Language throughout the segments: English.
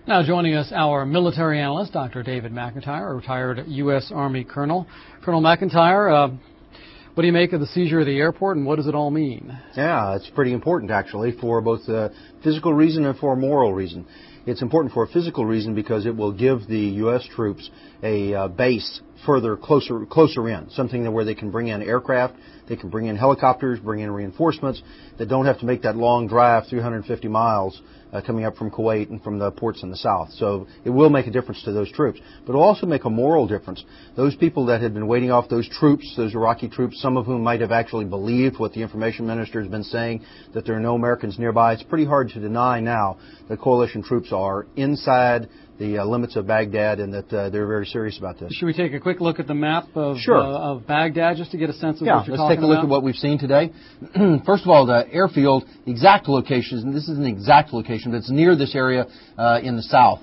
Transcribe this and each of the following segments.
Now joining us, our military analyst, Dr. David McIntyre, a retired U.S. Army colonel. Colonel McIntyre, what do you make of the seizure of the airport, and what does it all mean? Yeah, it's pretty important, actually, for both a physical reason and for a moral reason. It's important for a physical reason because it will give the U.S. troops a base closer in, something where they can bring in aircraft, they can bring in helicopters, bring in reinforcements that don't have to make that long drive, 350 miles, coming up from Kuwait and from the ports in the south. So it will make a difference to those troops. But it will also make a moral difference. Those people that had been waiting off those troops, those Iraqi troops, some of whom might have actually believed what the information minister has been saying, that there are no Americans nearby. It's pretty hard to deny now that coalition troops are inside the limits of Baghdad and that they're very serious about this. Should we take a quick look at the map of, sure. Of Baghdad just to get a sense of what you're talking about? Yeah, let's take a look at what we've seen today. First of all, the airfield, the exact location, and this isn't the exact location, but it's near this area in the south,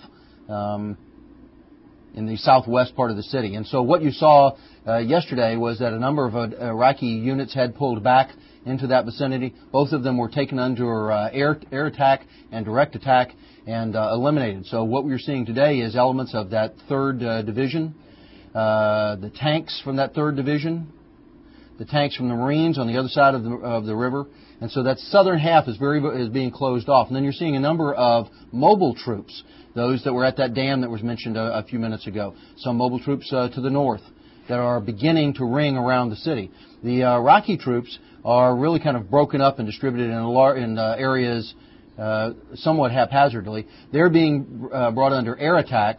in the southwest part of the city. And so what you saw yesterday was that a number of Iraqi units had pulled back into that vicinity. Both of them were taken under air attack and direct attack and eliminated. So what we're seeing today is elements of that 3rd Division, the tanks from that 3rd Division, the tanks from the Marines on the other side of the river. And so that southern half is being closed off. And then you're seeing a number of mobile troops, those that were at that dam that was mentioned a few minutes ago. Some mobile troops to the north that are beginning to ring around the city. The Iraqi troops are really kind of broken up and distributed in areas somewhat haphazardly. They're being brought under air attack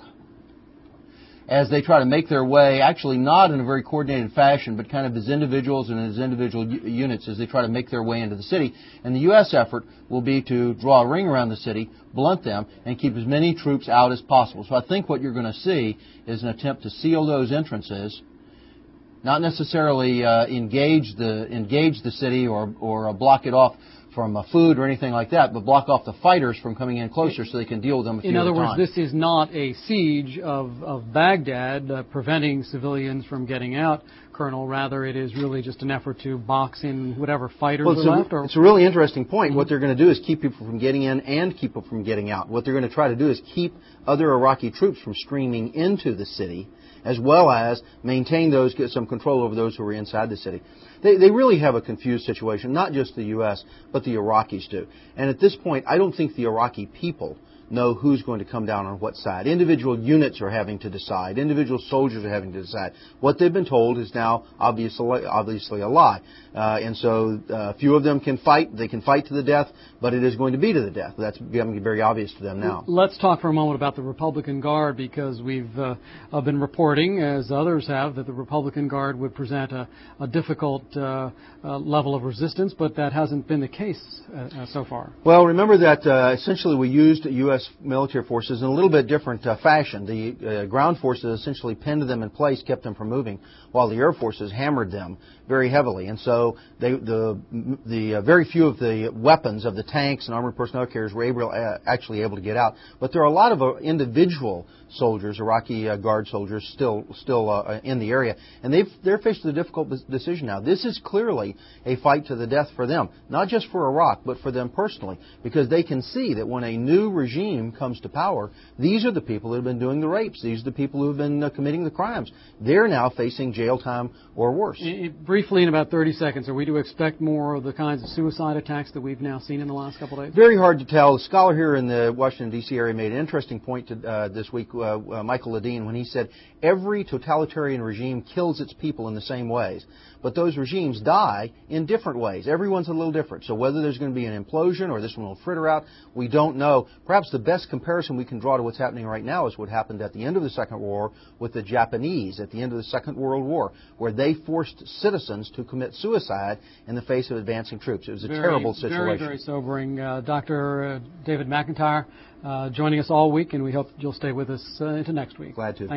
as they try to make their way, actually not in a very coordinated fashion, but kind of as individuals and as individual units as they try to make their way into the city. And the U.S. effort will be to draw a ring around the city, blunt them, and keep as many troops out as possible. So I think what you're going to see is an attempt to seal those entrances, not necessarily engage the city or block it off from food or anything like that, but block off the fighters from coming in closer so they can deal with them a few at a time. In other words, this is not a siege of Baghdad preventing civilians from getting out, Colonel. Rather, it is really just an effort to box in whatever fighters are left. It's a really interesting point. What they're going to do is keep people from getting in and keep people from getting out. What they're going to try to do is keep other Iraqi troops from streaming into the city, as well as maintain get some control over those who are inside the city. They really have a confused situation, not just the U.S., but the Iraqis do. And at this point, I don't think the Iraqi people know who's going to come down on what side. Individual units are having to decide. Individual soldiers are having to decide. What they've been told is now obviously a lie. And so a few of them can fight. They can fight to the death, but it is going to be to the death. That's becoming very obvious to them now. Let's talk for a moment about the Republican Guard, because we've been reporting, as others have, that the Republican Guard would present a difficult level of resistance, but that hasn't been the case so far. Well, remember that essentially we used U.S. military forces in a little bit different fashion. The ground forces essentially pinned them in place, kept them from moving, while the air forces hammered them very heavily. And so the very few of the weapons of the tanks and armored personnel carriers were actually able to get out. But there are a lot of individual soldiers, Iraqi Guard soldiers, still in the area, and they're faced with a difficult decision now. This is clearly a fight to the death for them, not just for Iraq, but for them personally, because they can see that when a new regime comes to power, these are the people that have been doing the rapes. These are the people who have been committing the crimes. They're now facing jail time or worse. Briefly, in about 30 seconds, are we to expect more of the kinds of suicide attacks that we've now seen in the last couple of days? Very hard to tell. A scholar here in the Washington, D.C. area made an interesting point this week, Michael Ledeen, when he said every totalitarian regime kills its people in the same ways, but those regimes die in different ways. Everyone's a little different. So whether there's going to be an implosion or this one will fritter out, we don't know. Perhaps the best comparison we can draw to what's happening right now is what happened at the end of the Second World War with the Japanese at the end of the Second World War, where they forced citizens to commit suicide in the face of advancing troops. It was a terrible situation. Very, very sobering. Dr. David McIntyre joining us all week, and we hope you'll stay with us into next week. Glad to.